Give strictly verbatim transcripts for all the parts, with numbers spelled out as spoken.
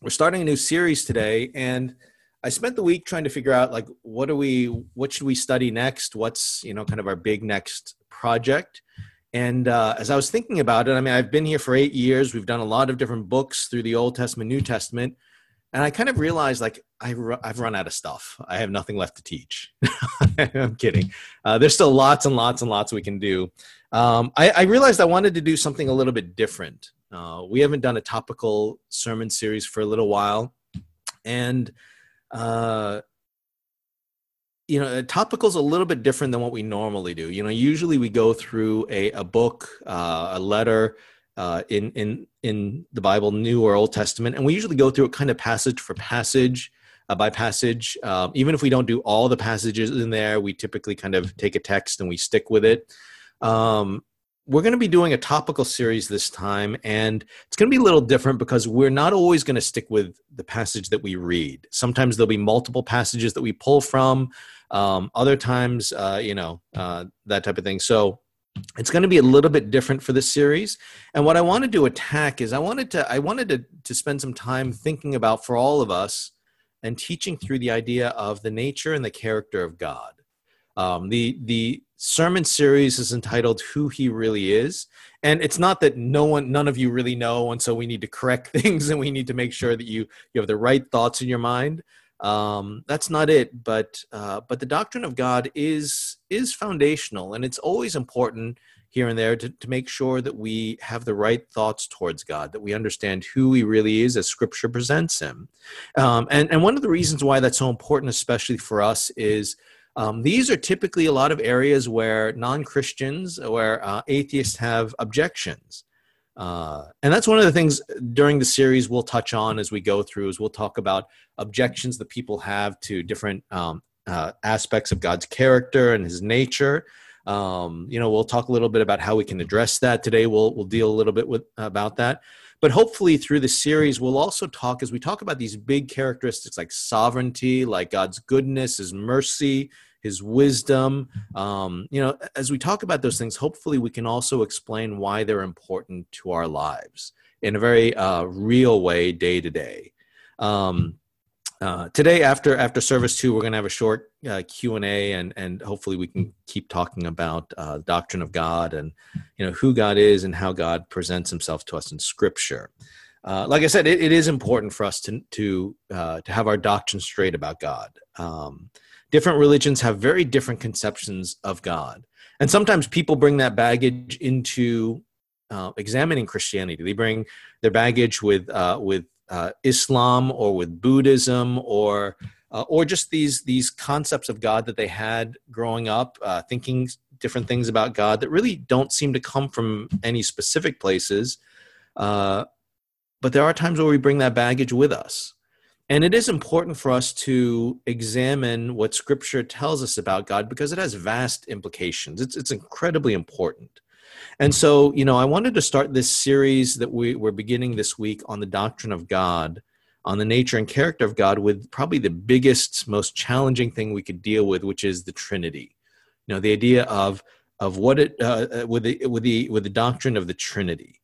we're starting a new series today, and I spent the week trying to figure out, like, what do we, what should we study next? What's, you know, kind of our big next project? And uh, as I was thinking about it, I mean, I've been here for eight years. We've done a lot of different books through the Old Testament, New Testament. And I kind of realized, like, I ru- I've run out of stuff. I have nothing left to teach. I'm kidding. Uh, there's still lots and lots and lots we can do. Um, I, I realized I wanted to do something a little bit different. Uh, we haven't done a topical sermon series for a little while. And, uh, you know, a topical is a little bit different than what we normally do. You know, usually we go through a, a book, uh, a letter, uh, in, in, in the Bible, New or Old Testament. And we usually go through it kind of passage for passage, uh, by passage. Um, even if we don't do all the passages in there, we typically kind of take a text and we stick with it. Um, we're going to be doing a topical series this time, and it's going to be a little different because we're not always going to stick with the passage that we read. Sometimes there'll be multiple passages that we pull from. Um, other times, uh, you know, uh, that type of thing. So it's going to be a little bit different for this series. And what I wanted to attack is I wanted to, I wanted to, to spend some time thinking about, for all of us, and teaching through the idea of the nature and the character of God. Um, the, the sermon series is entitled Who He Really Is. And it's not that no one, none of you really know. And so we need to correct things and we need to make sure that you, you have the right thoughts in your mind. Um, that's not it, but uh, but the doctrine of God is is foundational, and it's always important here and there to, to make sure that we have the right thoughts towards God, that we understand who He really is as Scripture presents Him. Um, and, and one of the reasons why that's so important, especially for us, is um, these are typically a lot of areas where non-Christians, where uh, atheists have objections. Uh, and that's one of the things during the series we'll touch on as we go through, is we'll talk about objections that people have to different um, uh, aspects of God's character and His nature. Um, you know, we'll talk a little bit about how we can address that today. We'll we'll deal a little bit with about that. But hopefully through the series, we'll also talk, as we talk about these big characteristics like sovereignty, like God's goodness, His mercy, His wisdom. Um, you know, as we talk about those things, hopefully we can also explain why they're important to our lives in a very uh, real way, day to day. Um, uh, today, after after service two, we're going to have a short uh, Q and A, and and hopefully we can keep talking about uh, doctrine of God and, you know, who God is and how God presents Himself to us in Scripture. Uh, like I said, it, it is important for us to to uh, to have our doctrine straight about God. Um, Different religions have very different conceptions of God. And sometimes people bring that baggage into uh, examining Christianity. They bring their baggage with uh, with uh, Islam or with Buddhism or uh, or just these these concepts of God that they had growing up, uh, thinking different things about God that really don't seem to come from any specific places. Uh, but there are times where we bring that baggage with us. And it is important for us to examine what Scripture tells us about God because it has vast implications. It's it's incredibly important. And so, you know, I wanted to start this series that we, we're beginning this week on the doctrine of God, on the nature and character of God, with probably the biggest, most challenging thing we could deal with, which is the Trinity. You know, the idea of of what it uh, with the with the with the doctrine of the Trinity.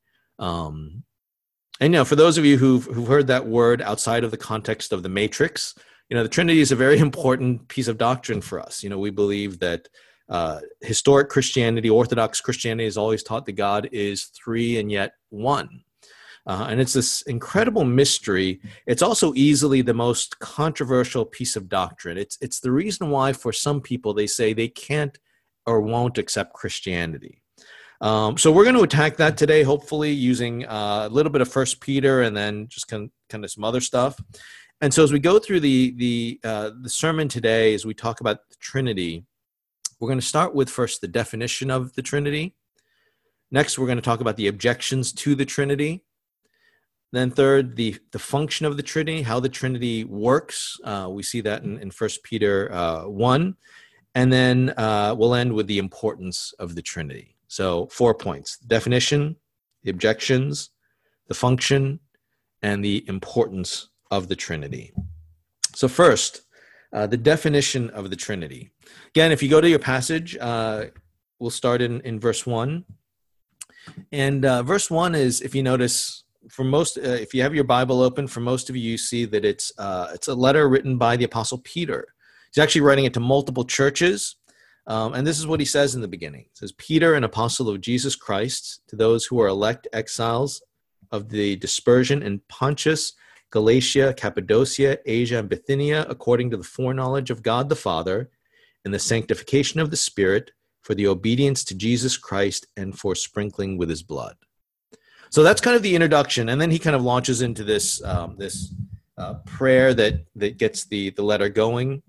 Um, And, you know, for those of you who've, who've heard that word outside of the context of the Matrix, you know, the Trinity is a very important piece of doctrine for us. You know, we believe that uh, historic Christianity, Orthodox Christianity, has always taught that God is three and yet one. Uh, and it's this incredible mystery. It's also easily the most controversial piece of doctrine. It's, it's the reason why for some people they say they can't or won't accept Christianity. Um, so we're going to attack that today, hopefully using uh, a little bit of First Peter and then just kind of, kind of some other stuff. And so as we go through the the uh, the sermon today, as we talk about the Trinity, we're going to start with first the definition of the Trinity. Next, we're going to talk about the objections to the Trinity. Then third, the the function of the Trinity, how the Trinity works. Uh, we see that in, in First Peter uh, one. And then uh, we'll end with the importance of the Trinity. So four points: the definition, the objections, the function, and the importance of the Trinity. So first, uh, the definition of the Trinity. Again, if you go to your passage, uh, we'll start in, in verse one. And uh, verse one is, if you notice, for most, uh, if you have your Bible open, for most of you, you see that it's uh, it's a letter written by the Apostle Peter. He's actually writing it to multiple churches. Um, and this is what he says in the beginning. It says, Peter, an apostle of Jesus Christ, to those who are elect exiles of the dispersion in Pontus, Galatia, Cappadocia, Asia, and Bithynia, according to the foreknowledge of God the Father, and the sanctification of the Spirit, for the obedience to Jesus Christ, and for sprinkling with his blood. So that's kind of the introduction. And then he kind of launches into this um, this uh, prayer that, that gets the, the letter going.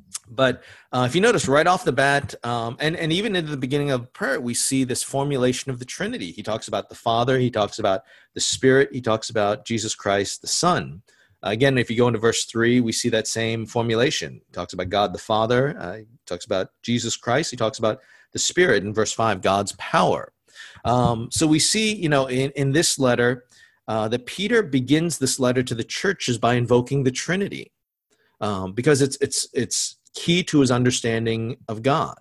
But uh, if you notice right off the bat, um, and, and even in the beginning of prayer, we see this formulation of the Trinity. He talks about the Father, he talks about the Spirit, he talks about Jesus Christ, the Son. Uh, again, if you go into verse three, we see that same formulation. He talks about God the Father, uh, he talks about Jesus Christ, he talks about the Spirit. In verse five, God's power. Um, so we see, you know, in, in this letter, uh, that Peter begins this letter to the churches by invoking the Trinity, um, because it's it's it's key to his understanding of God.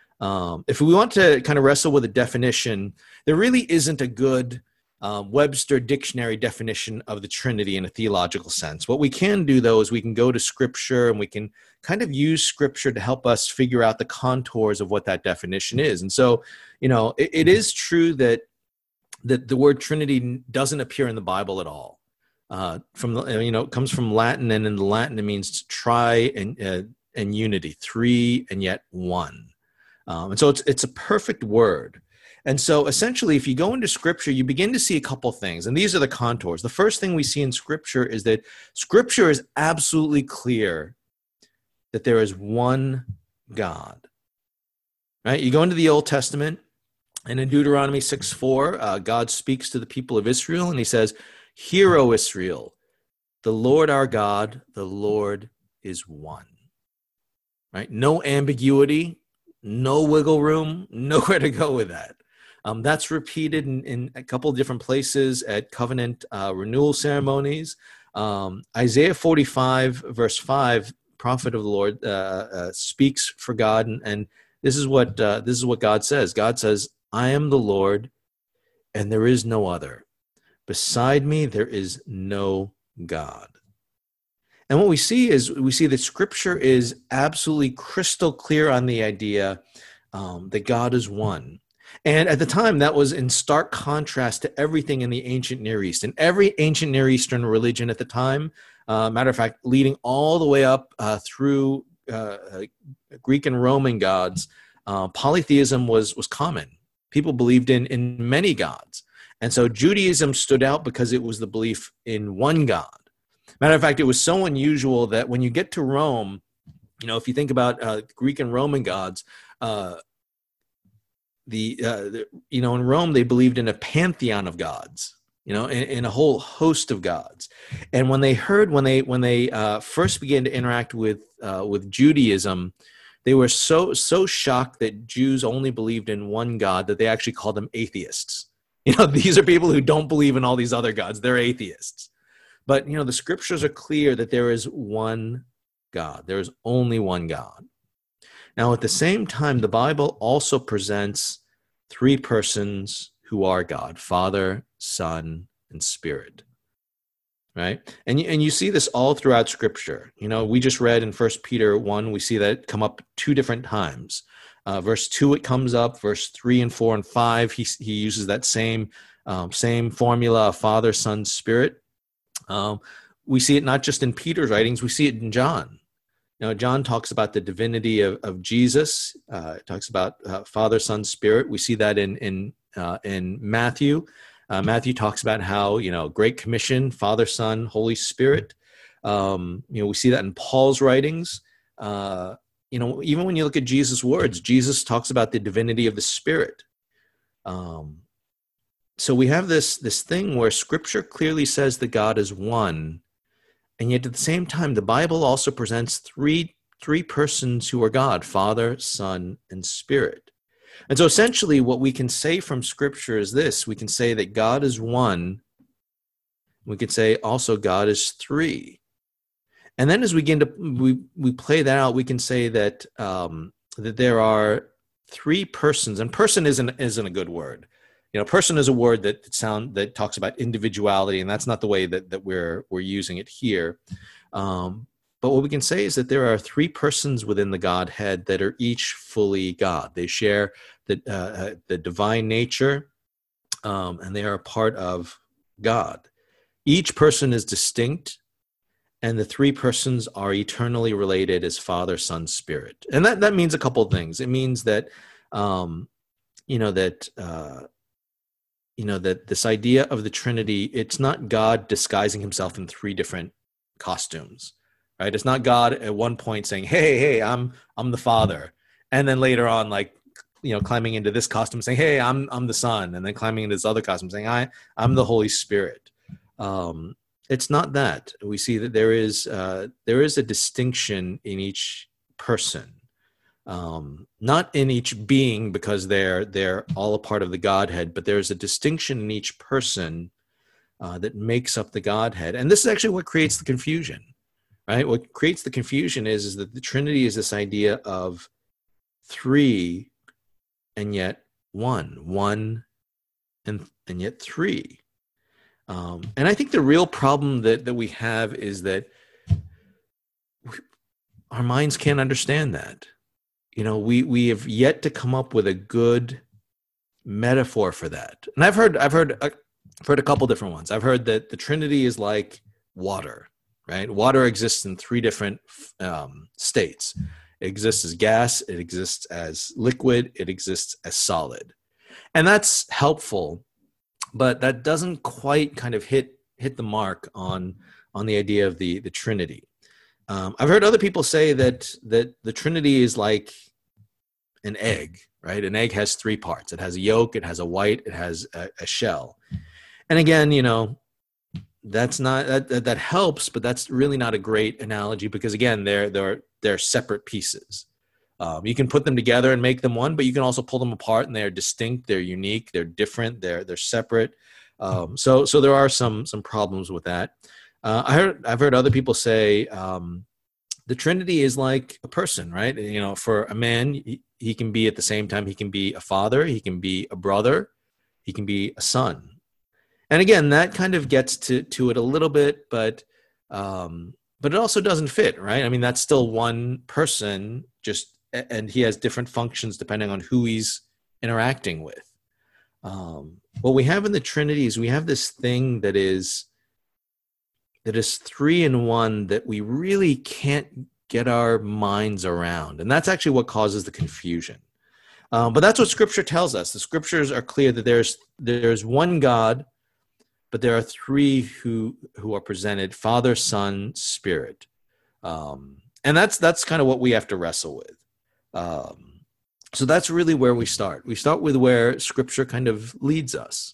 Um, if we want to kind of wrestle with a definition, there really isn't a good um, Webster dictionary definition of the Trinity in a theological sense. What we can do, though, is we can go to Scripture and we can kind of use Scripture to help us figure out the contours of what that definition is. And so, you know, it, it is true that that the word Trinity doesn't appear in the Bible at all. Uh, from the, you know, it comes from Latin, and in the Latin it means tri and uh, and unity, three and yet one. Um, and so it's it's a perfect word. And so essentially, if you go into Scripture, you begin to see a couple things. And these are the contours. The first thing we see in Scripture is that Scripture is absolutely clear that there is one God. Right? You go into the Old Testament, and in Deuteronomy six four, uh, God speaks to the people of Israel, and he says, "Hear, O Israel, the Lord our God, the Lord is one." Right? No ambiguity, no wiggle room, nowhere to go with that. Um, that's repeated in, in a couple of different places at covenant uh, renewal ceremonies. Um, Isaiah forty-five, verse five, prophet of the Lord, uh, uh, speaks for God, and, and this is what uh, this is what God says. God says, "I am the Lord, and there is no other. Beside me, there is no God." And what we see is we see that Scripture is absolutely crystal clear on the idea um, that God is one. And at the time, that was in stark contrast to everything in the ancient Near East. And every ancient Near Eastern religion at the time, uh, matter of fact, leading all the way up uh, through uh, Greek and Roman gods, uh, polytheism was was common. People believed in in many gods. And so Judaism stood out because it was the belief in one God. Matter of fact, it was so unusual that when you get to Rome, you know, if you think about uh, Greek and Roman gods, uh, the, uh, the, you know, in Rome, they believed in a pantheon of gods, you know, in, in a whole host of gods. And when they heard, when they, when they uh, first began to interact with, uh, with Judaism, they were so, so shocked that Jews only believed in one God that they actually called them atheists. You know, these are people who don't believe in all these other gods. They're atheists. But, you know, the Scriptures are clear that there is one God. There is only one God. Now, at the same time, the Bible also presents three persons who are God: Father, Son, and Spirit. Right? And, and you see this all throughout Scripture. You know, we just read in First Peter one, we see that come up two different times. Uh, verse two, it comes up. Verse three and four and five, he, he uses that same, um, same formula of Father, Son, Spirit. Um, we see it not just in Peter's writings, we see it in John. You know, John talks about the divinity of, of Jesus, uh, talks about uh, Father, Son, Spirit. We see that in in uh, in Matthew. Uh, Matthew talks about how, you know, Great Commission, Father, Son, Holy Spirit. Um, you know, we see that in Paul's writings. Uh, you know, even when you look at Jesus' words, Jesus talks about the divinity of the Spirit. Um, So we have this, this thing where Scripture clearly says that God is one, and yet at the same time, the Bible also presents three, three persons who are God: Father, Son, and Spirit. And so essentially what we can say from Scripture is this: we can say that God is one. We can say also God is three. And then as we begin to, we, we play that out, we can say that, um, that there are three persons, and person isn't, isn't a good word. you know, person is a word that sound that talks about individuality, and that's not the way that that we're we're using it here. Um, but what we can say is that there are three persons within the Godhead that are each fully God. They share the uh, the divine nature, um, and they are a part of God. Each person is distinct, and the three persons are eternally related as Father, Son, Spirit. And that, that means a couple of things. It means that, um, you know, that, uh, you know, that this idea of the Trinity, it's not God disguising himself in three different costumes, right? It's not God at one point saying, hey, hey, I'm, I'm the Father. And then later on, like, you know, climbing into this costume saying, hey, I'm, I'm the Son. And then climbing into this other costume saying, I, I'm the Holy Spirit. Um, It's not that. We see that there is uh, there is a distinction in each person, um, not in each being because they're they're all a part of the Godhead, but there's a distinction in each person uh, that makes up the Godhead. And this is actually what creates the confusion, right? What creates the confusion is, is that the Trinity is this idea of three and yet one, one and and yet three. Um, and I think the real problem that, that we have is that we, our minds can't understand that. You know, we we have yet to come up with a good metaphor for that. And I've heard I've heard I've heard a couple different ones. I've heard that the Trinity is like water, right? Water exists in three different um, states. It exists as gas, it exists as liquid, it exists as solid, and that's helpful. But that doesn't quite kind of hit hit the mark on on the idea of the the Trinity. Um, I've heard other people say that that the Trinity is like an egg, right? An egg has three parts. It has a yolk, it has a white, it has a, a shell. And again, you know, that's not that, that that helps, but that's really not a great analogy because again, they're they're they're separate pieces. Um, you can put them together and make them one, but you can also pull them apart, and they're distinct, they're unique, they're different, they're they're separate. Um, so so there are some some problems with that. Uh, I heard I've heard other people say um, the Trinity is like a person, right? You know, for a man, he, he can be at the same time he can be a father, he can be a brother, he can be a son. And again, that kind of gets to to it a little bit, but um, but it also doesn't fit, right? I mean, that's still one person, just and he has different functions depending on who he's interacting with. Um, what we have in the Trinity is we have this thing that is that is three in one that we really can't get our minds around, and that's actually what causes the confusion. Um, but that's what Scripture tells us. The Scriptures are clear that there's there's one God, but there are three who who are presented: Father, Son, Spirit, um, and that's that's kind of what we have to wrestle with. Um, so that's really where we start. We start with where Scripture kind of leads us.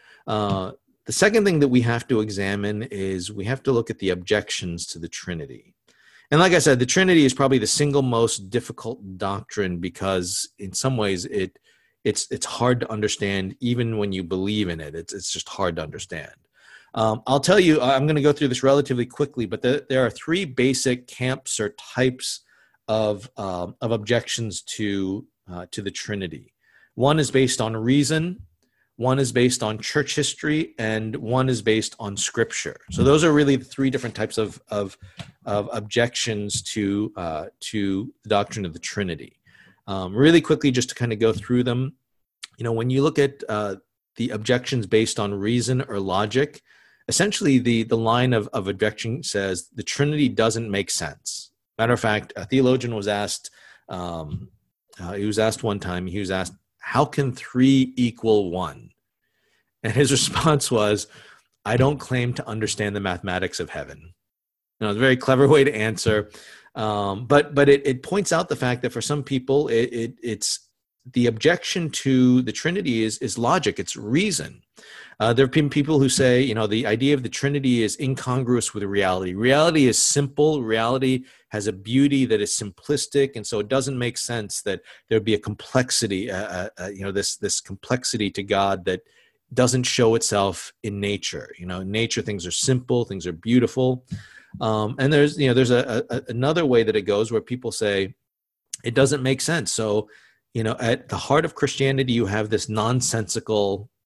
Uh, the second thing that we have to examine is we have to look at the objections to the Trinity. And like I said, the Trinity is probably the single most difficult doctrine because in some ways it it's it's hard to understand even when you believe in it. It's it's just hard to understand. Um, I'll tell you, I'm going to go through this relatively quickly, but the, there are three basic camps or types of um, of objections to uh, to the Trinity. One is based on reason, one is based on church history, and one is based on Scripture. So those are really the three different types of of, of objections to uh, to the doctrine of the Trinity. Um, really quickly, just to kind of go through them, you know, when you look at uh, the objections based on reason or logic, essentially the the line of of objection says the Trinity doesn't make sense. Matter of fact, a theologian was asked, um, uh, he was asked one time, he was asked, how can three equal one? And his response was, I don't claim to understand the mathematics of heaven. You know, it's a very clever way to answer. Um, but but it, it points out the fact that for some people, it, it, it's the objection to the Trinity is, is logic, it's reason. Uh, there have been people who say, you know, the idea of the Trinity is incongruous with reality. Reality is simple. Reality has a beauty that is simplistic, and so it doesn't make sense that there would be a complexity, uh, uh, you know, this this complexity to God that doesn't show itself in nature. You know, in nature, things are simple, things are beautiful, um, and there's, you know, there's a, a another way that it goes where people say it doesn't make sense. So, you know, at the heart of Christianity, you have this nonsensical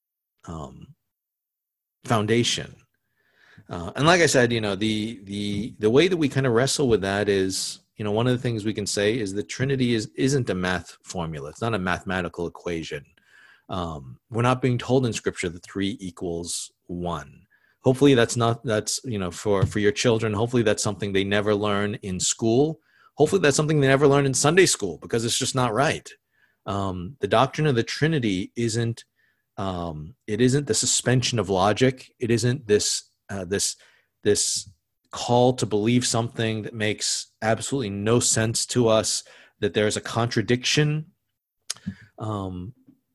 um, foundation. Uh, and like I said, you know, the the the way that we kind of wrestle with that is, you know, one of the things we can say is the Trinity is isn't a math formula. It's not a mathematical equation. Um, we're not being told in Scripture that three equals one. Hopefully, that's not that's you know for for your children. Hopefully, that's something they never learn in school. Hopefully, that's something they never learn in Sunday school, because it's just not right. Um, the doctrine of the Trinity isn't um, it isn't the suspension of logic. It isn't this. Uh, this this call to believe something that makes absolutely no sense to us, that there's a contradiction. Um,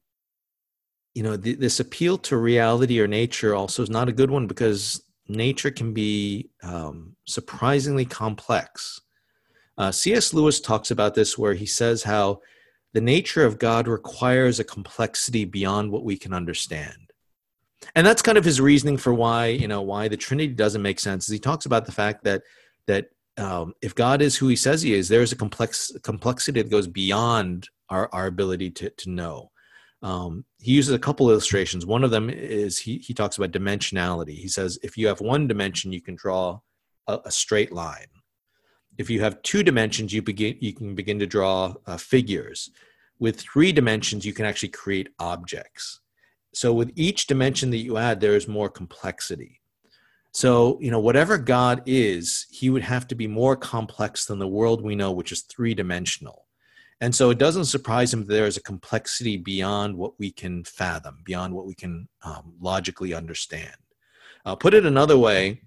you know, th- this appeal to reality or nature also is not a good one, because nature can be um, surprisingly complex. Uh, C S Lewis talks about this, where he says how the nature of God requires a complexity beyond what we can understand. And that's kind of his reasoning for why, you know, why the Trinity doesn't make sense. Is he talks about the fact that that um, if God is who he says he is, there's a complex complexity that goes beyond our, our ability to, to know. Um, he uses a couple illustrations. One of them is he, he talks about dimensionality. He says, if you have one dimension, you can draw a, a straight line. If you have two dimensions, you begin you can begin to draw uh, figures. With three dimensions, you can actually create objects. So with each dimension that you add, there is more complexity. So, you know, whatever God is, he would have to be more complex than the world we know, which is three-dimensional. And so it doesn't surprise him that there is a complexity beyond what we can fathom, beyond what we can um, logically understand. Uh, put it another way,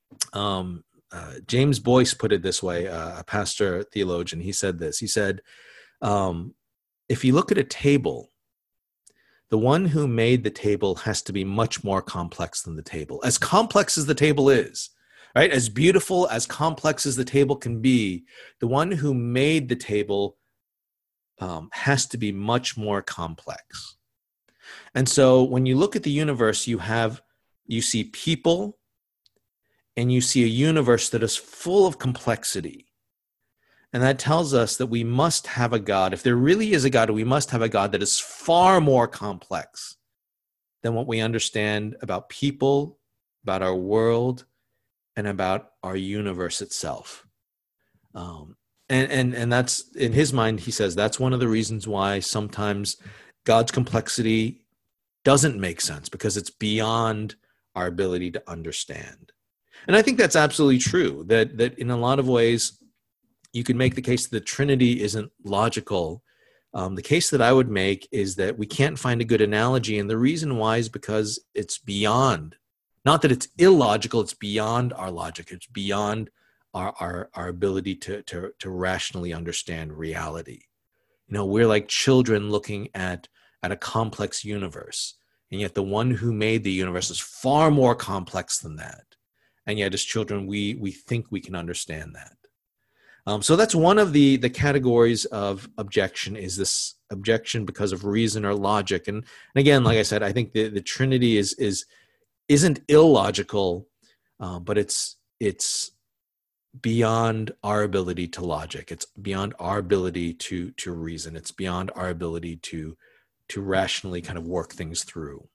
um, uh, James Boyce put it this way, uh, a pastor theologian. He said this. He said, um, if you look at a table, the one who made the table has to be much more complex than the table. As complex as the table is, right? As beautiful, as complex as the table can be, the one who made the table um, has to be much more complex. And so when you look at the universe, you have, you see people, and you see a universe that is full of complexity. And that tells us that we must have a God. If there really is a God, we must have a God that is far more complex than what we understand about people, about our world, and about our universe itself. Um, and, and, and that's, in his mind, he says, that's one of the reasons why sometimes God's complexity doesn't make sense, because it's beyond our ability to understand. And I think that's absolutely true, that, that in a lot of ways, you could make the case that the Trinity isn't logical. Um, the case that I would make is that we can't find a good analogy. And the reason why is because it's beyond, not that it's illogical, it's beyond our logic. It's beyond our, our, our ability to, to, to rationally understand reality. You know, we're like children looking at, at a complex universe. And yet the one who made the universe is far more complex than that. And yet as children, we, we think we can understand that. Um, so that's one of the, the categories of objection, is this objection because of reason or logic. And, and again, like I said, I think the, the Trinity is, is, isn't illogical, uh, but it's, it's beyond our ability to logic. It's beyond our ability to, to reason. It's beyond our ability to, to rationally kind of work things through.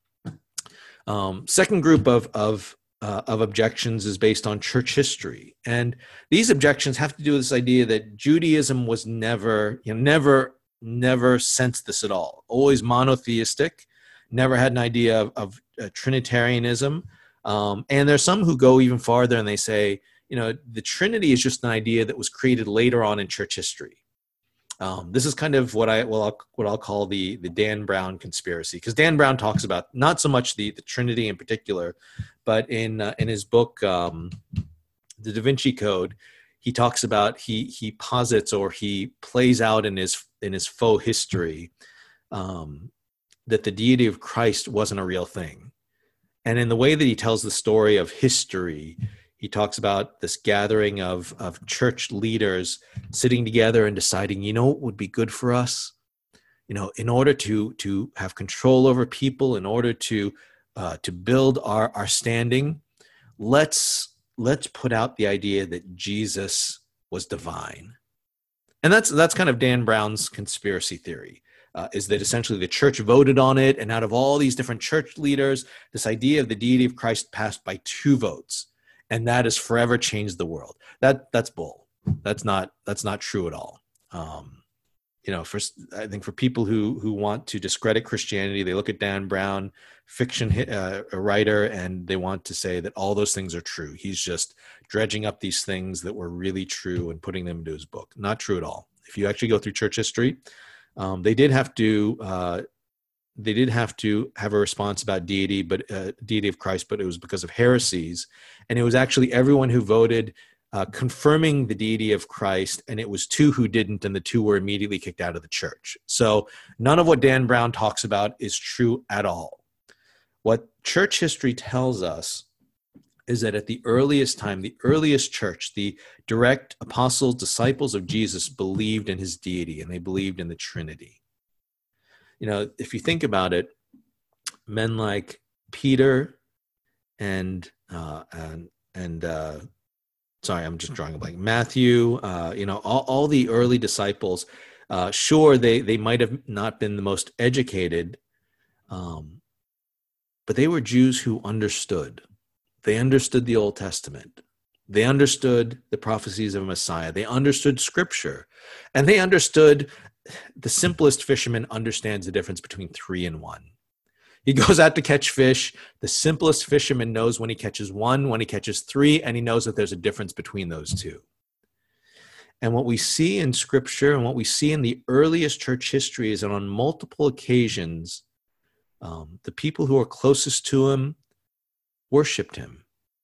Um, second group of, of Uh, of objections is based on church history. And these objections have to do with this idea that Judaism was never, you know, never, never sensed this at all. Always monotheistic, never had an idea of, of uh, Trinitarianism. Um, and there's some who go even farther and they say, you know, the Trinity is just an idea that was created later on in church history. Um, this is kind of what I well I'll, what I'll call the the Dan Brown conspiracy, because Dan Brown talks about not so much the, the Trinity in particular, but in uh, in his book um, The Da Vinci Code, he talks about he he posits or he plays out in his in his faux history um, that the deity of Christ wasn't a real thing, and in the way that he tells the story of history, he talks about this gathering of, of church leaders sitting together and deciding, you know, what would be good for us? You know, in order to, to have control over people, in order to, uh, to build our, our standing, let's, let's put out the idea that Jesus was divine. And that's, that's kind of Dan Brown's conspiracy theory. uh, is that essentially the church voted on it, and out of all these different church leaders, this idea of the deity of Christ passed by two votes, and that has forever changed the world. That that's bull. That's not that's not true at all. Um, you know, for I think for people who who want to discredit Christianity, they look at Dan Brown, fiction uh, a writer, and they want to say that all those things are true. He's just dredging up these things that were really true and putting them into his book. Not true at all. If you actually go through church history, um, they did have to uh, they did have to have a response about deity, but uh, deity of Christ, but it was because of heresies, and it was actually everyone who voted Uh, confirming the deity of Christ, and it was two who didn't, and the two were immediately kicked out of the church. So none of what Dan Brown talks about is true at all. What church history tells us is that at the earliest time, the earliest church, the direct apostles, disciples of Jesus, believed in his deity, and they believed in the Trinity. You know, if you think about it, men like Peter and uh, and and uh, Sorry, I'm just drawing a blank. Matthew, uh, you know, all, all the early disciples, uh, sure, they, they might have not been the most educated, um, but they were Jews who understood. They understood the Old Testament. They understood the prophecies of Messiah. They understood Scripture. And they understood, the simplest fisherman understands the difference between three and one. He goes out to catch fish. The simplest fisherman knows when he catches one, when he catches three, and he knows that there's a difference between those two. And what we see in Scripture and what we see in the earliest church history is that on multiple occasions, um, the people who are closest to him worshiped him.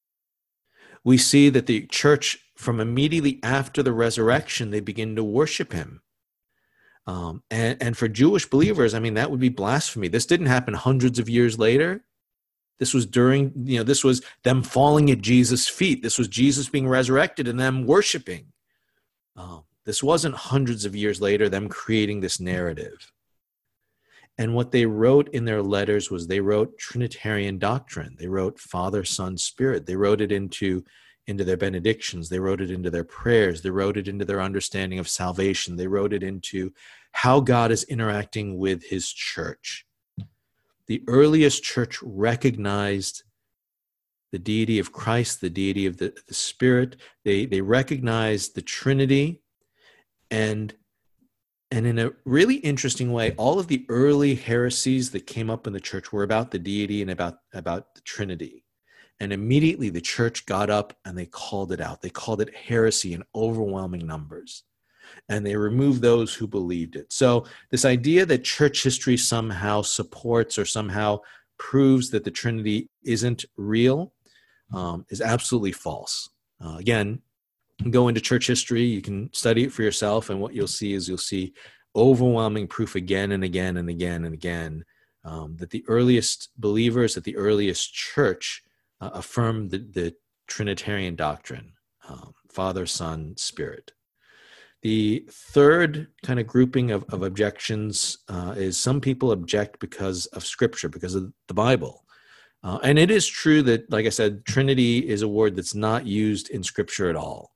We see that the church, from immediately after the resurrection, they begin to worship him. Um, and, and for Jewish believers, I mean, that would be blasphemy. This didn't happen hundreds of years later. This was during, you know, this was them falling at Jesus' feet. This was Jesus being resurrected and them worshiping. Um, this wasn't hundreds of years later, them creating this narrative. And what they wrote in their letters was they wrote Trinitarian doctrine. They wrote Father, Son, Spirit. They wrote it into into their benedictions. They wrote it into their prayers. They wrote it into their understanding of salvation. They wrote it into how God is interacting with his church. The earliest church recognized the deity of Christ, the deity of the, the Spirit. They, they recognized the Trinity. And, and in a really interesting way, all of the early heresies that came up in the church were about the deity and about, about the Trinity. And immediately the church got up and they called it out. They called it heresy in overwhelming numbers. And they removed those who believed it. So this idea that church history somehow supports or somehow proves that the Trinity isn't real um, is absolutely false. Uh, again, go into church history. You can study it for yourself. And what you'll see is you'll see overwhelming proof again and again and again and again um, that the earliest believers, that the earliest church Uh, affirm the, the Trinitarian doctrine, um, Father, Son, Spirit. The third kind of grouping of, of objections uh, is some people object because of Scripture, because of the Bible. Uh, and it is true that, like I said, Trinity is a word that's not used in Scripture at all.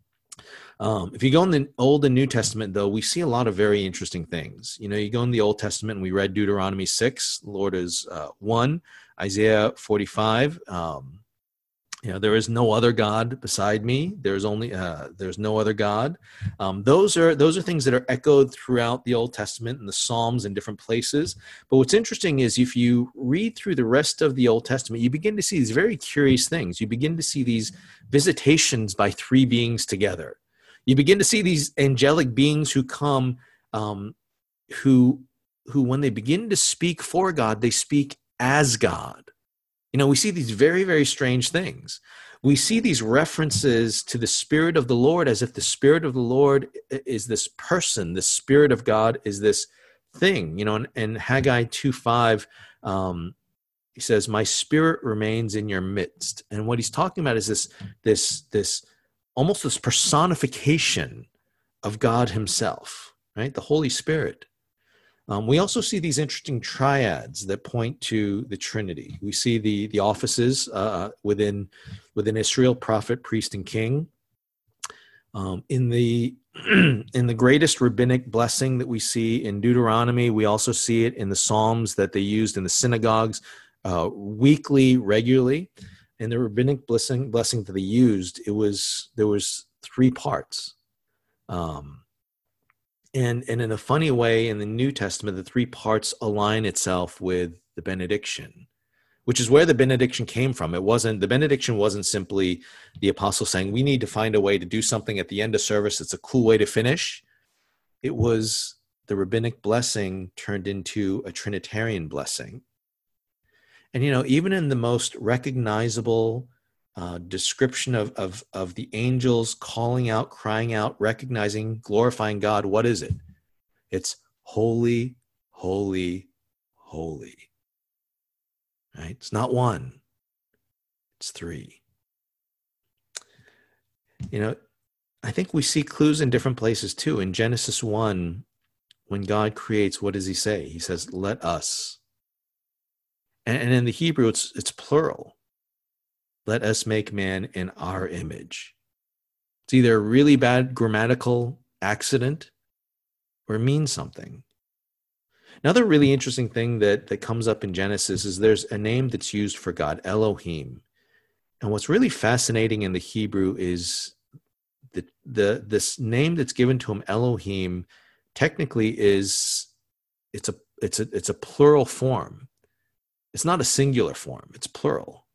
Um, if you go in the Old and New Testament, though, we see a lot of very interesting things. You know, you go in the Old Testament and we read Deuteronomy six, the Lord is uh, one, Isaiah forty-five, um, you know, there is no other God beside me. There's only, uh, there's no other God. Um, those are, those are things that are echoed throughout the Old Testament and the Psalms in different places. But what's interesting is if you read through the rest of the Old Testament, you begin to see these very curious things. You begin to see these visitations by three beings together. You begin to see these angelic beings who come, um, who, who when they begin to speak for God, they speak as God. You know, we see these very, very strange things. We see these references to the Spirit of the Lord as if the Spirit of the Lord is this person. The Spirit of God is this thing. You know, in, in Haggai two five, um, he says, "My Spirit remains in your midst." And what he's talking about is this, this, this, almost this personification of God himself, right? The Holy Spirit. Um, we also see these interesting triads that point to the Trinity. We see the, the offices uh, within, within Israel, prophet, priest, and king. Um, in the in the greatest rabbinic blessing that we see in Deuteronomy, we also see it in the Psalms that they used in the synagogues uh, weekly, regularly. In the rabbinic blessing blessing that they used, it was there was three parts. Um, and and in a funny way, in the New Testament, the three parts align itself with the benediction, which is where the benediction came from. It wasn't, the benediction wasn't simply the apostle saying, we need to find a way to do something at the end of service. It's a cool way to finish. It was the rabbinic blessing turned into a Trinitarian blessing. And, you know, even in the most recognizable uh, description of, of, of the angels calling out, crying out, recognizing, glorifying God, what is it? It's holy, holy, holy. Right? It's not one, it's three. You know, I think we see clues in different places too. In Genesis one, when God creates, what does he say? He says, let us. And, and in the Hebrew, it's it's plural. Let us make man in our image. It's either a really bad grammatical accident or it means something. Another really interesting thing that, that comes up in Genesis is there's a name that's used for God, Elohim. And what's really fascinating in the Hebrew is that the this name that's given to him, Elohim, technically is it's a it's a it's a plural form. It's not a singular form, it's plural.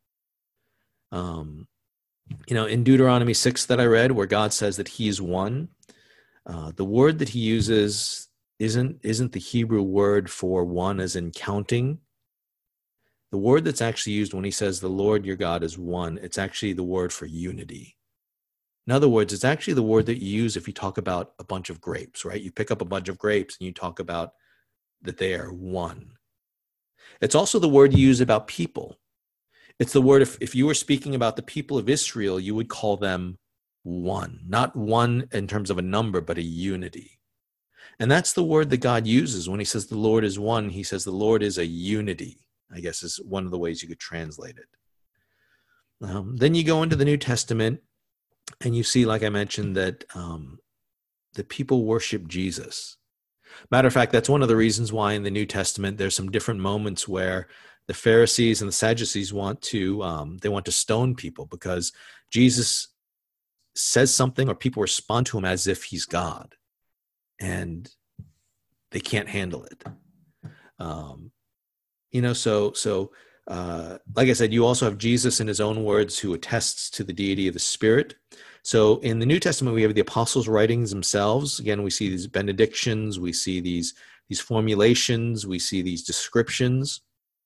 Um, you know, in Deuteronomy six that I read, where God says that he is one, uh, the word that he uses isn't isn't the Hebrew word for one as in counting. The word that's actually used when he says the Lord your God is one, it's actually the word for unity. In other words, it's actually the word that you use if you talk about a bunch of grapes, right? You pick up a bunch of grapes and you talk about that they are one. It's also the word you use about people. It's the word, if, if you were speaking about the people of Israel, you would call them one, not one in terms of a number, but a unity. And that's the word that God uses when he says the Lord is one. He says the Lord is a unity, I guess is one of the ways you could translate it. Um, then you go into the New Testament and you see, like I mentioned, that um, the people worship Jesus. Matter of fact, that's one of the reasons why in the New Testament there's some different moments where the Pharisees and the Sadducees want to um, they want to stone people because Jesus says something or people respond to him as if he's God, and they can't handle it. Um, you know, so so uh, like I said, you also have Jesus in his own words who attests to the deity of the Spirit. So in the New Testament, we have the apostles' writings themselves. Again, we see these benedictions, we see these these formulations, we see these descriptions.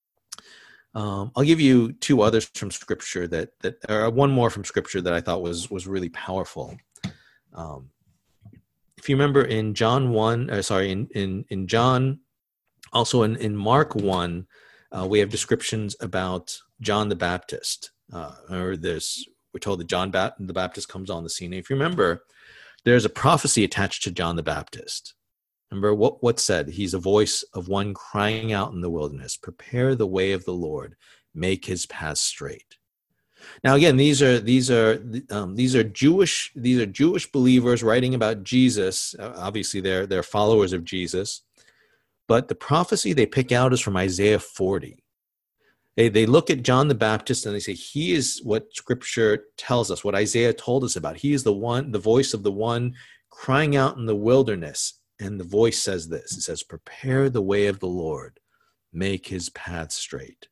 Um, I'll give you two others from Scripture that that or one more from Scripture that I thought was was really powerful. Um, if you remember in John one, uh, sorry, in in in John, also in in Mark one, uh, we have descriptions about John the Baptist. Uh, or there's we're told that John ba- the Baptist comes on the scene. And if you remember, there's a prophecy attached to John the Baptist. Remember what, what said? He's a voice of one crying out in the wilderness, prepare the way of the Lord, make his path straight. Now, again, these are these are um, these are Jewish these are Jewish believers writing about Jesus. Uh, obviously, they're they're followers of Jesus, but the prophecy they pick out is from Isaiah forty. They they look at John the Baptist and they say he is what Scripture tells us, what Isaiah told us about. He is the one, the voice of the one crying out in the wilderness. And the voice says this, it says, prepare the way of the Lord, make his path straight.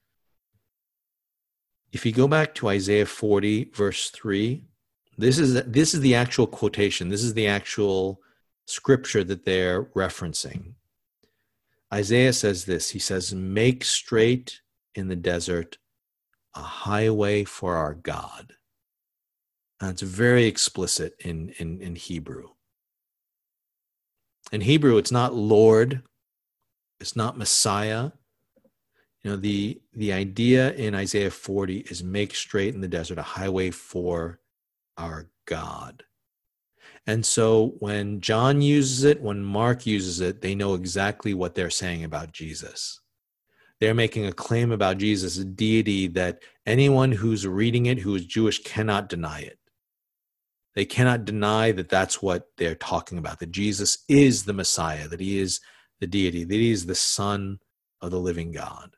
If you go back to Isaiah forty, verse three, this is, this is the actual quotation. This is the actual scripture that they're referencing. Isaiah says this, he says, make straight in the desert a highway for our God. And it's very explicit in, in, in Hebrew. In Hebrew, it's not Lord, it's not Messiah. You know, the, the idea in Isaiah forty is make straight in the desert a highway for our God. And so when John uses it, when Mark uses it, they know exactly what they're saying about Jesus. They're making a claim about Jesus, a deity that anyone who's reading it who is Jewish cannot deny it. They cannot deny that that's what they're talking about, that Jesus is the Messiah, that he is the deity, that he is the Son of the living God.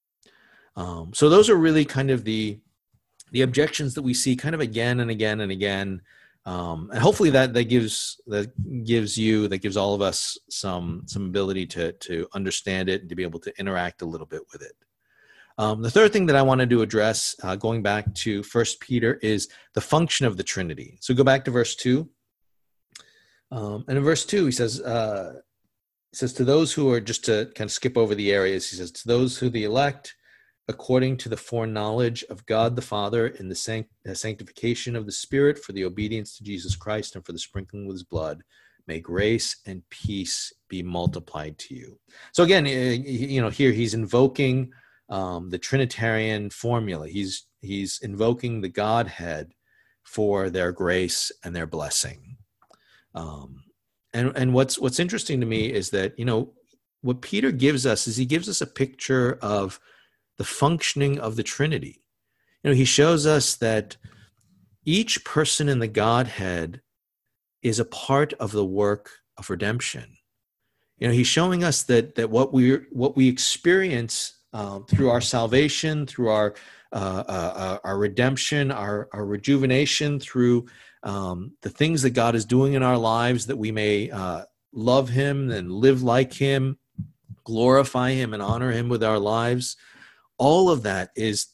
Um, so those are really kind of the, the objections that we see kind of again and again and again. Um, and hopefully that, that gives that gives you, that gives all of us some, some ability to, to understand it and to be able to interact a little bit with it. Um, the third thing that I wanted to address, uh, going back to First Peter, is the function of the Trinity. So go back to verse two. Um, and in verse two, he says, uh, he says, to those who are, just to kind of skip over the areas, he says, to those who the elect, according to the foreknowledge of God the Father in the sanct- sanctification of the Spirit, for the obedience to Jesus Christ and for the sprinkling with his blood, may grace and peace be multiplied to you. So again, you know, here he's invoking um, the Trinitarian formula. He's he's invoking the Godhead for their grace and their blessing. Um, and and what's what's interesting to me is that, you know, what Peter gives us is he gives us a picture of the functioning of the Trinity. You know, he shows us that each person in the Godhead is a part of the work of redemption. You know, he's showing us that that what we what we experience uh, through our salvation, through our uh, uh, our redemption, our our rejuvenation, through um, the things that God is doing in our lives, that we may uh, love him and live like him, glorify him and honor him with our lives. All of that is,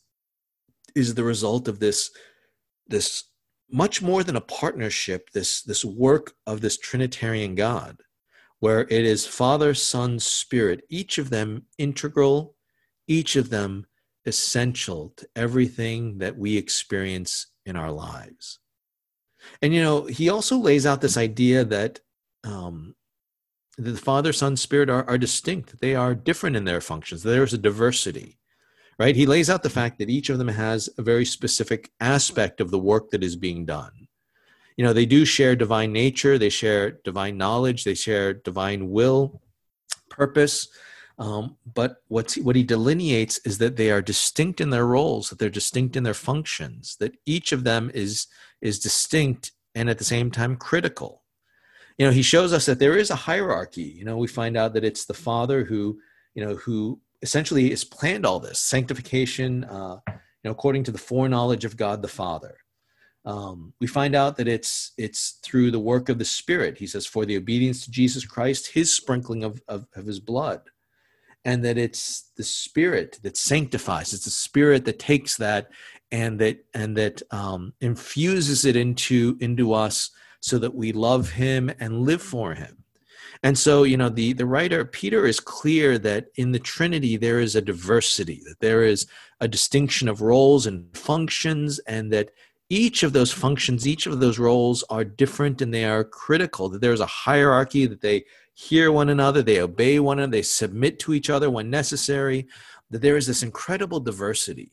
is the result of this, this much more than a partnership, this, this work of this Trinitarian God, where it is Father, Son, Spirit, each of them integral, each of them essential to everything that we experience in our lives. And, you know, he also lays out this idea that um, the Father, Son, Spirit are, are distinct. They are different in their functions. There's a diversity. Right? He lays out the fact that each of them has a very specific aspect of the work that is being done. You know, they do share divine nature, they share divine knowledge, they share divine will, purpose. Um, but what's, what he delineates is that they are distinct in their roles, that they're distinct in their functions, that each of them is, is distinct and at the same time critical. You know, he shows us that there is a hierarchy. You know, we find out that it's the Father who, you know, who essentially has planned all this sanctification, uh, you know, according to the foreknowledge of God the Father. Um, we find out that it's it's through the work of the Spirit. He says, for the obedience to Jesus Christ, his sprinkling of, of, of his blood, and that it's the Spirit that sanctifies. It's the Spirit that takes that and that and that um, infuses it into into us, so that we love him and live for him. And so, you know, the, the writer, Peter, is clear that in the Trinity, there is a diversity, that there is a distinction of roles and functions, and that each of those functions, each of those roles are different and they are critical, that there's a hierarchy, that they hear one another, they obey one another, they submit to each other when necessary, that there is this incredible diversity.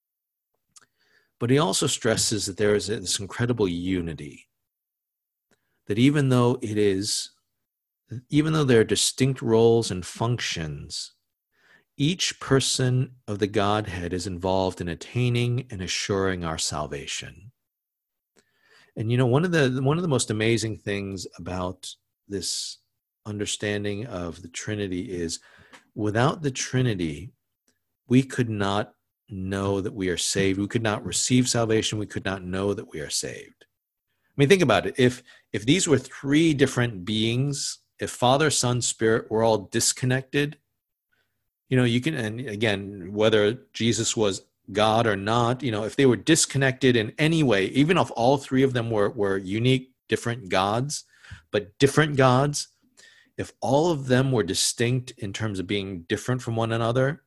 But he also stresses that there is this incredible unity, that even though it is Even though there are distinct roles and functions, each person of the Godhead is involved in attaining and assuring our salvation. And, you know, one of the one of the most amazing things about this understanding of the Trinity is, without the Trinity, we could not know that we are saved. We could not receive salvation. We could not know that we are saved. I mean, think about it. If if these were three different beings, if Father, Son, Spirit were all disconnected, you know, you can, and again, whether Jesus was God or not, you know, if they were disconnected in any way, even if all three of them were, were unique, different gods, but different gods, if all of them were distinct in terms of being different from one another,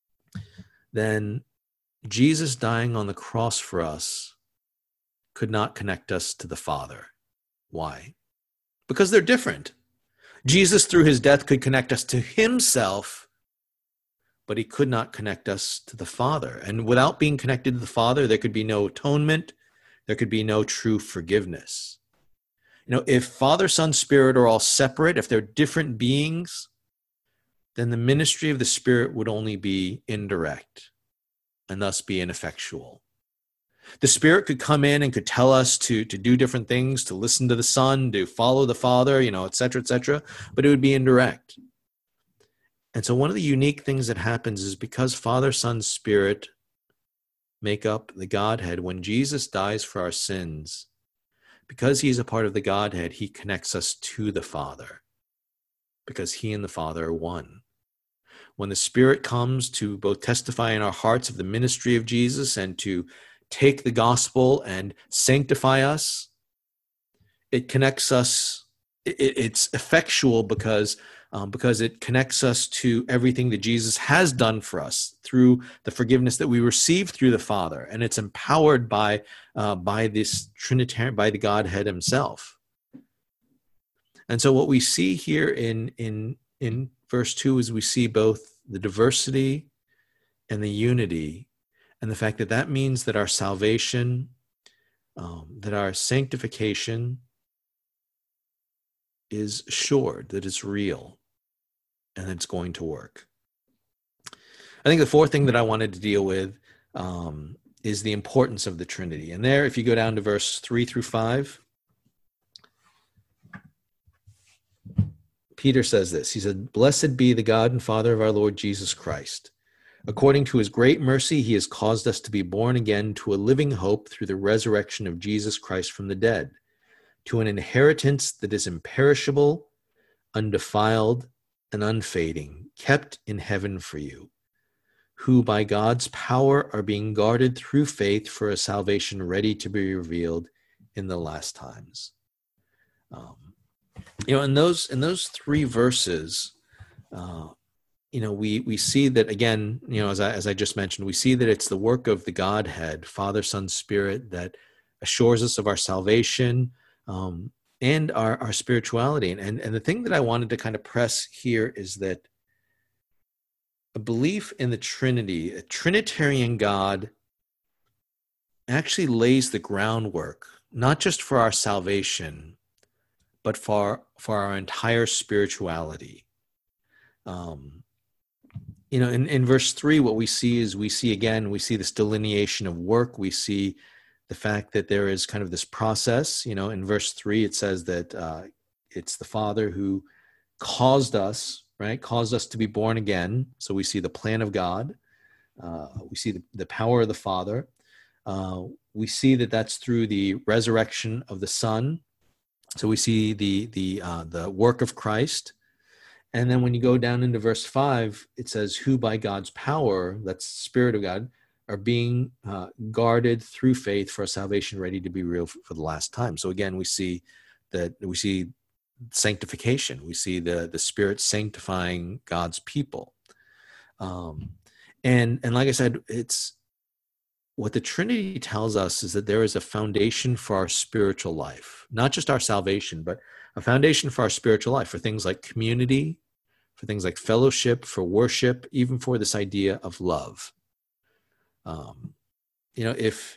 then Jesus dying on the cross for us could not connect us to the Father. Why? Because they're different. Jesus, through his death, could connect us to himself, but he could not connect us to the Father. And without being connected to the Father, there could be no atonement. There could be no true forgiveness. You know, if Father, Son, Spirit are all separate, if they're different beings, then the ministry of the Spirit would only be indirect and thus be ineffectual. The Spirit could come in and could tell us to, to do different things, to listen to the Son, to follow the Father, you know, et cetera, et cetera, but it would be indirect. And so one of the unique things that happens is because Father, Son, Spirit make up the Godhead, when Jesus dies for our sins, because he's a part of the Godhead, he connects us to the Father, because he and the Father are one. When the Spirit comes to both testify in our hearts of the ministry of Jesus and to take the gospel and sanctify us, it connects us, it, it's effectual because, um, because it connects us to everything that Jesus has done for us through the forgiveness that we receive through the Father. And it's empowered by, uh, by this Trinitarian, by the Godhead himself. And so what we see here in, in, in verse two is we see both the diversity and the unity, and the fact that that means that our salvation, um, that our sanctification is assured, that it's real, and it's going to work. I think the fourth thing that I wanted to deal with um, is the importance of the Trinity. And there, if you go down to verse three through five, Peter says this. He said, "Blessed be the God and Father of our Lord Jesus Christ. According to his great mercy, he has caused us to be born again to a living hope through the resurrection of Jesus Christ from the dead, to an inheritance that is imperishable, undefiled, and unfading, kept in heaven for you, who by God's power are being guarded through faith for a salvation ready to be revealed in the last times." Um, you know, in those in those three verses, uh, you know, we we see that again. You know, as I as I just mentioned, we see that it's the work of the Godhead, Father, Son, Spirit, that assures us of our salvation um, and our our spirituality. And, and and the thing that I wanted to kind of press here is that a belief in the Trinity, a Trinitarian God, actually lays the groundwork not just for our salvation, but for for our entire spirituality. Um, you know, in, in verse three, what we see is we see again, we see this delineation of work. We see the fact that there is kind of this process. You know, in verse three, it says that uh, it's the Father who caused us, right, caused us to be born again. So we see the plan of God. Uh, we see the, the power of the Father. Uh, we see that that's through the resurrection of the Son. So we see the the uh, the work of Christ, and then when you go down into verse five, it says, "Who by God's power, that's the Spirit of God, are being uh, guarded through faith for a salvation ready to be real for, for the last time." So again, we see that we see sanctification. We see the the Spirit sanctifying God's people, um, and and like I said, it's what the Trinity tells us is that there is a foundation for our spiritual life, not just our salvation, but a foundation for our spiritual life, for things like community, for things like fellowship, for worship, even for this idea of love. Um, you know, if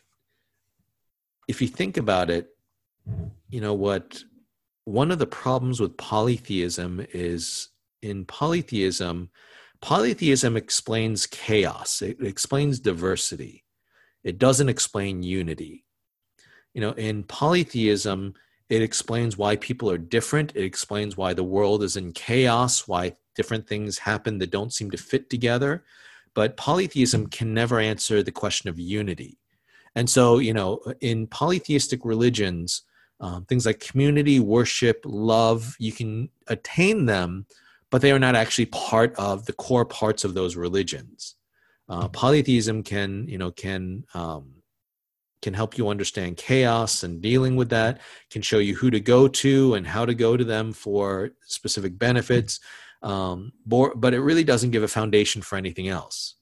if you think about it, you know what, one of the problems with polytheism is in polytheism, polytheism explains chaos. It explains diversity. It doesn't explain unity. You know, in polytheism, it explains why people are different. It explains why the world is in chaos, why different things happen that don't seem to fit together. But polytheism can never answer the question of unity. And so, you know, in polytheistic religions, um, things like community, worship, love, you can attain them, but they are not actually part of the core parts of those religions. Uh, polytheism can, you know, can um, can help you understand chaos and dealing with that, can show you who to go to and how to go to them for specific benefits, um, but it really doesn't give a foundation for anything else.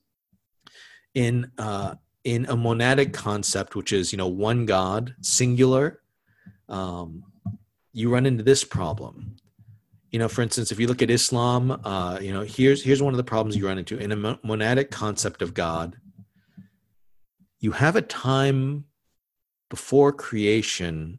In uh, in a monadic concept, which is, you know, one God, singular, um, you run into this problem. You know, for instance, if you look at Islam, uh, you know, here's here's one of the problems you run into. In a monadic concept of God, you have a time before creation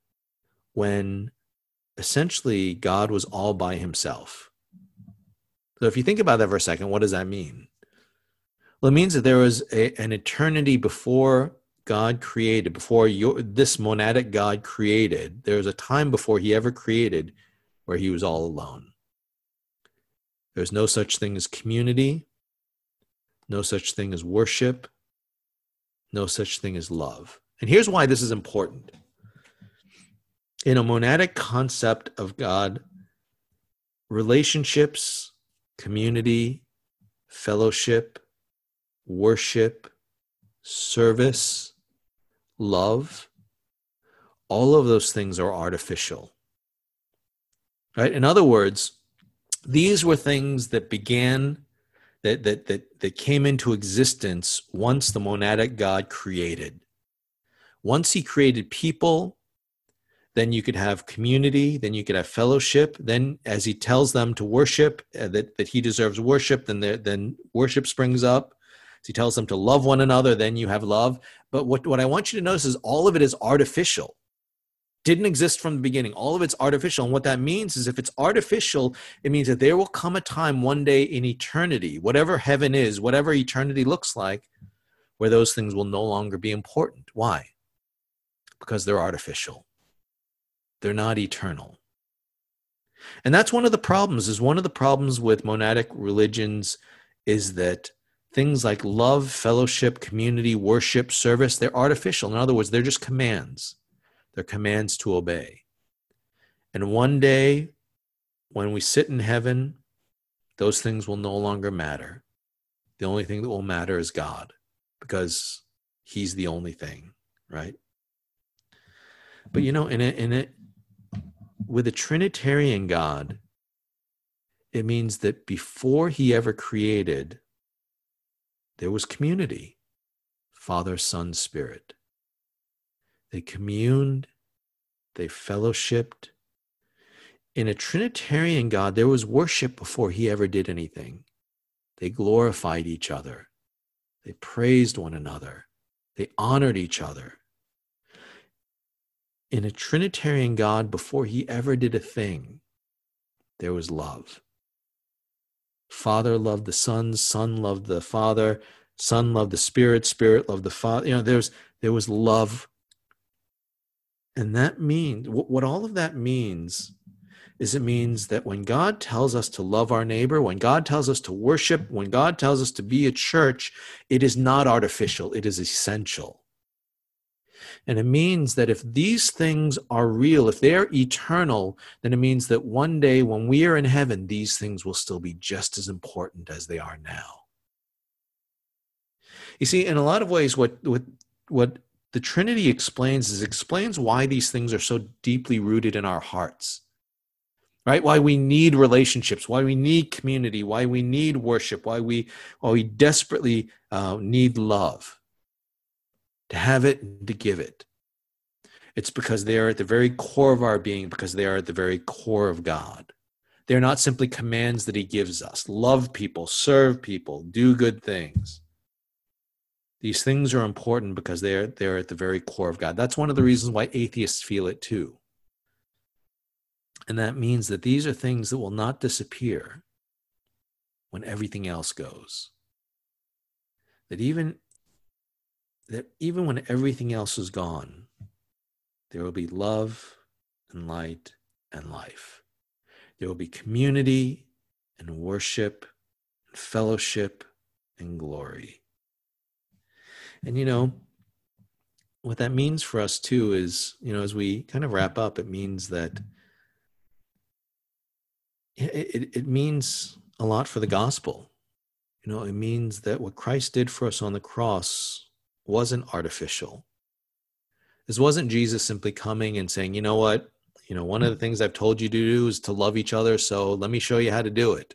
when essentially God was all by himself. So if you think about that for a second, what does that mean? Well, it means that there was a, an eternity before God created, before your, this monadic God created, there was a time before he ever created where he was all alone. There's no such thing as community, no such thing as worship, no such thing as love. And here's why this is important. In a monadic concept of God, relationships, community, fellowship, worship, service, love, all of those things are artificial. Right? In other words, these were things that began, that, that, that, that came into existence once the monadic God created. Once he created people, then you could have community, then you could have fellowship. Then as he tells them to worship, uh, that, that he deserves worship, then, then worship springs up. As he tells them to love one another, then you have love. But what, what I want you to notice is all of it is artificial. Didn't exist from the beginning. All of it's artificial. And what that means is if it's artificial, it means that there will come a time one day in eternity, whatever heaven is, whatever eternity looks like, where those things will no longer be important. Why? Because they're artificial. They're not eternal. And that's one of the problems, is one of the problems with monadic religions is that things like love, fellowship, community, worship, service, they're artificial. In other words, they're just commands. They're commands to obey. And one day, when we sit in heaven, those things will no longer matter. The only thing that will matter is God, because he's the only thing, right? But you know, in it, in it, with a Trinitarian God, it means that before he ever created, there was community. Father, Son, Spirit. They communed, they fellowshipped. In a Trinitarian God, there was worship before he ever did anything. They glorified each other. They praised one another. They honored each other. In a Trinitarian God, before he ever did a thing, there was love. Father loved the Son, Son loved the Father, Son loved the Spirit, Spirit loved the Father. You know, there's there was love. And that means, what all of that means is it means that when God tells us to love our neighbor, when God tells us to worship, when God tells us to be a church, it is not artificial, it is essential. And it means that if these things are real, if they're eternal, then it means that one day when we are in heaven, these things will still be just as important as they are now. You see, in a lot of ways, what, what, what the Trinity explains is explains why these things are so deeply rooted in our hearts, right? Why we need relationships, why we need community, why we need worship, why we, why we desperately uh, need love. To have it and to give it. It's because they are at the very core of our being, because they are at the very core of God. They're not simply commands that he gives us. Love people, serve people, do good things. These things are important because they're, they're at the very core of God. That's one of the reasons why atheists feel it too. And that means that these are things that will not disappear when everything else goes. That even that even when everything else is gone, there will be love and light and life. There will be community and worship and fellowship and glory. And you know, what that means for us too is, you know, as we kind of wrap up, it means that it, it, it means a lot for the gospel. You know, it means that what Christ did for us on the cross wasn't artificial. This wasn't Jesus simply coming and saying, you know what, you know, one of the things I've told you to do is to love each other, so let me show you how to do it.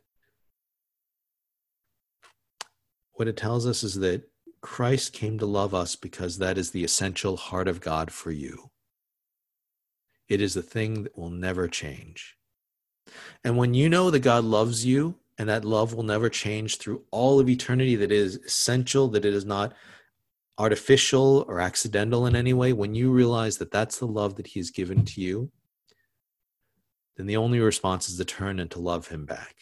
What it tells us is that Christ came to love us because that is the essential heart of God for you. It is the thing that will never change. And when you know that God loves you, and that love will never change through all of eternity, that it is essential, that it is not artificial or accidental in any way, when you realize that that's the love that he has given to you, then the only response is to turn and to love him back.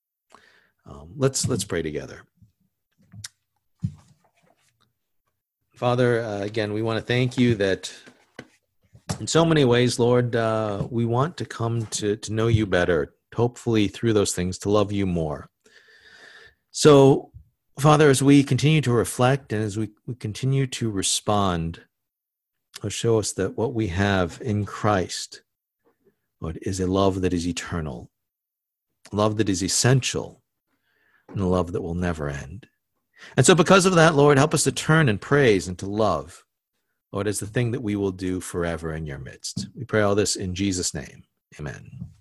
Um, let's let's pray together. Father, uh, again, we want to thank you that in so many ways, Lord, uh, we want to come to, to know you better, hopefully through those things to love you more. So, Father, as we continue to reflect and as we, we continue to respond, Lord, show us that what we have in Christ, Lord, is a love that is eternal, a love that is essential, and a love that will never end. And so because of that, Lord, help us to turn and praise and to love, Lord, as the thing that we will do forever in your midst. We pray all this in Jesus' name. Amen.